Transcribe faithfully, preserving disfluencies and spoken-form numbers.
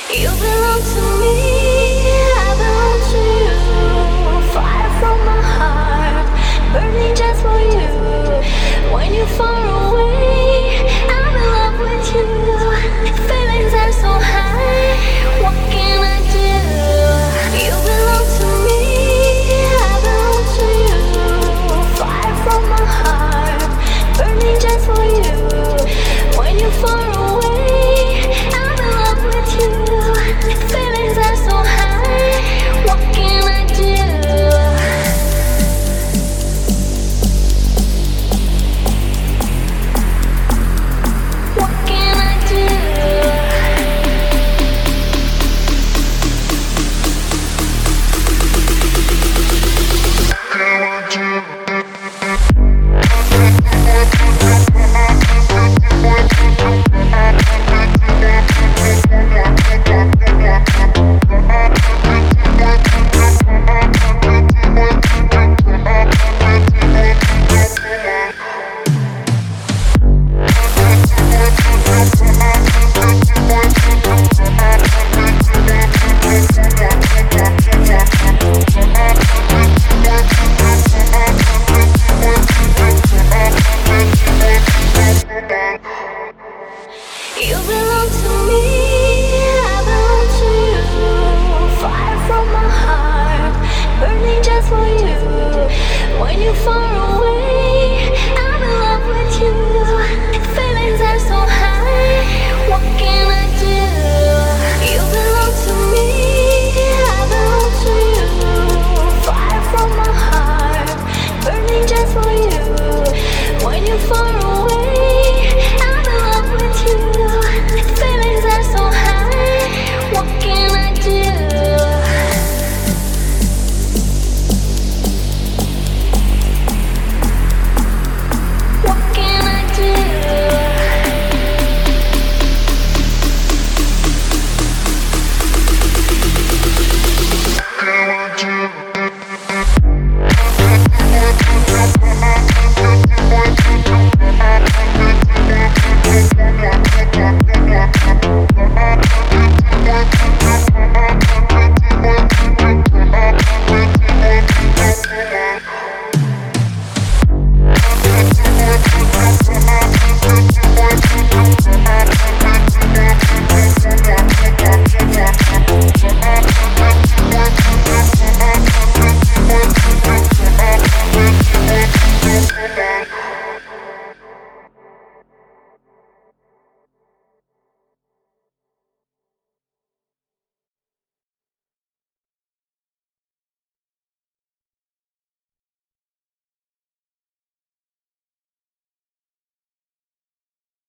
You belong to me, I belong to you. Fire from my heart, burning just for you. When you're far away, I'm in love with you. Feelings are so high, what can I do? You belong to me, I belong to you. Fire from my heart, burning just for you. When you're far away, I'm in love with you. Feelings are so high, what can I do? What can I do? You belong to me, I belong to you. Fire from my heart, burning just for you. When you're far away,